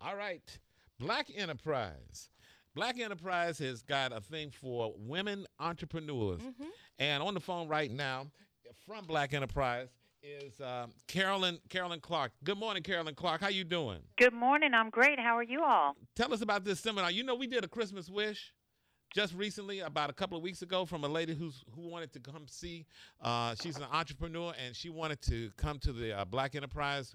All right. Black Enterprise. Black Enterprise has got a thing for women entrepreneurs. And on the phone right now from Black Enterprise is Carolyn Clark. Good morning, Carolyn Clark. How you doing? Good morning. I'm great. How are you all? Tell us about this seminar. You know, we did a Christmas wish just recently, about a couple of weeks ago, from a lady who wanted to come see. She's an entrepreneur, and she wanted to come to the Black Enterprise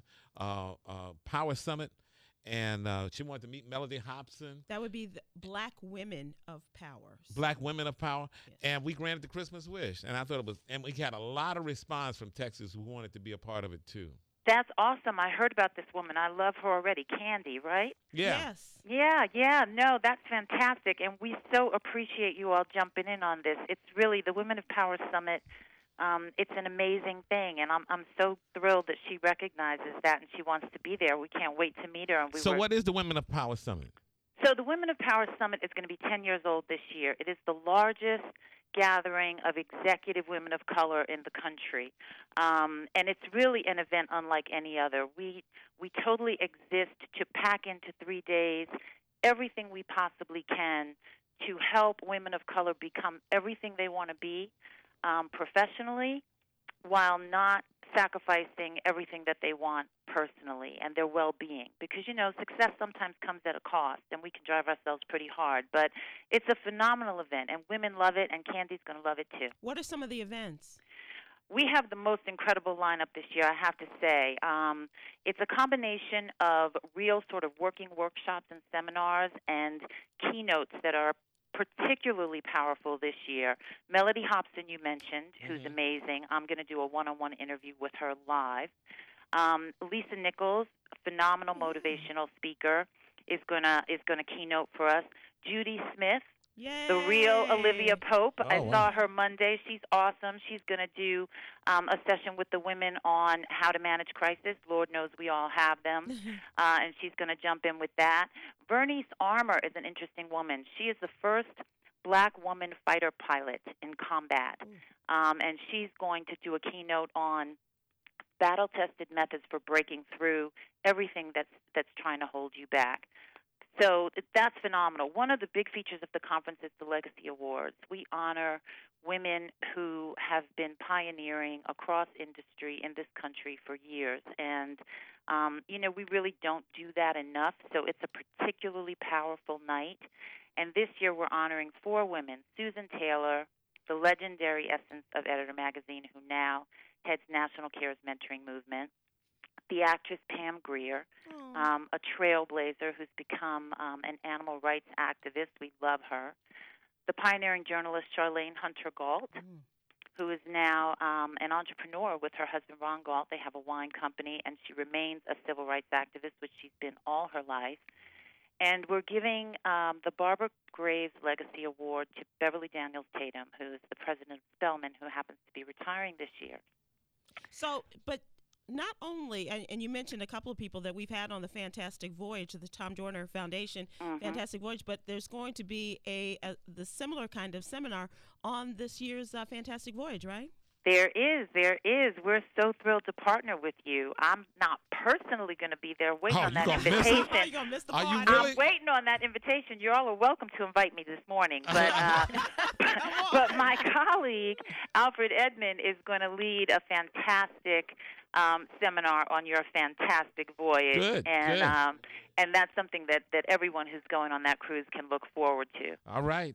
Power Summit. And she wanted to meet Melody Hobson. That would be the Black Women of Power. Black Women of Power. Yes. And we granted the Christmas wish. And I thought it was, and we had a lot of response from Texas who wanted to be a part of it too. That's awesome. I heard about this woman. I love her already. Candy, right? Yeah. Yes. Yeah. No, that's fantastic. And we so appreciate you all jumping in on this. It's really the Women of Power Summit. It's an amazing thing, and I'm so thrilled that she recognizes that and she wants to be there. We can't wait to meet her. And what is the Women of Power Summit? So the Women of Power Summit is going to be 10 years old this year. It is the largest gathering of executive women of color in the country, and it's really an event unlike any other. We totally exist to pack into 3 days everything we possibly can to help women of color become everything they want to be professionally, while not sacrificing everything that they want personally and their well-being. Because, you know, success sometimes comes at a cost, and we can drive ourselves pretty hard. But it's a phenomenal event, and women love it, and Candy's going to love it too. What are some of the events? We have the most incredible lineup this year, I have to say. It's a combination of real sort of working workshops and seminars and keynotes that are particularly powerful this year. Melody Hobson, you mentioned, who's amazing. I'm going to do a one-on-one interview with her live. Lisa Nichols, a phenomenal motivational speaker, is gonna keynote for us. Judy Smith, Yay. the real Olivia Pope. I wow. saw her Monday. She's awesome. She's going to do a session with the women on how to manage crisis. Lord knows we all have them. And she's going to jump in with that. Vernice Armour is an interesting woman. She is the first black woman fighter pilot in combat. And she's going to do a keynote on battle-tested methods for breaking through everything that's trying to hold you back. So that's phenomenal. One of the big features of the conference is the Legacy Awards. We honor women who have been pioneering across industry in this country for years. And, we really don't do that enough. So it's a particularly powerful night. And this year we're honoring 4 women: Susan Taylor, the legendary essence of Editor Magazine, who now heads National Care's mentoring movement; the actress Pam Grier, a trailblazer who's become an animal rights activist. We love her. The pioneering journalist Charlene Hunter Galt, who is now an entrepreneur with her husband Ron Galt. They have a wine company, and she remains a civil rights activist, which she's been all her life. And we're giving the Barbara Graves Legacy Award to Beverly Daniels Tatum, who is the president of Spelman, who happens to be retiring this year. So, but not only, and you mentioned a couple of people that we've had on the Fantastic Voyage, the Tom Joyner Foundation, Fantastic Voyage, but there's going to be the similar kind of seminar on this year's Fantastic Voyage, right? There is. We're so thrilled to partner with you. I'm not personally going to be there waiting on that invitation. You're going to miss the party. Are you really? I'm waiting on that invitation. You all are welcome to invite me this morning. But but my colleague, Alfred Edmond, is going to lead a fantastic seminar on your fantastic voyage. Good. And that's something that everyone who's going on that cruise can look forward to. All right.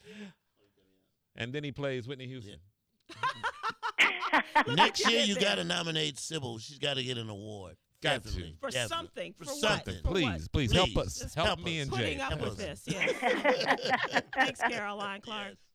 And then he plays Whitney Houston. Next year, you got to nominate Sybil. She's got to get an award. Got to. Definitely. For Definitely. something. For something. what? For what? Please help us. Just Help help me us. and Putting Jay. up Help with us. this, yes. Thanks, Caroline Clark.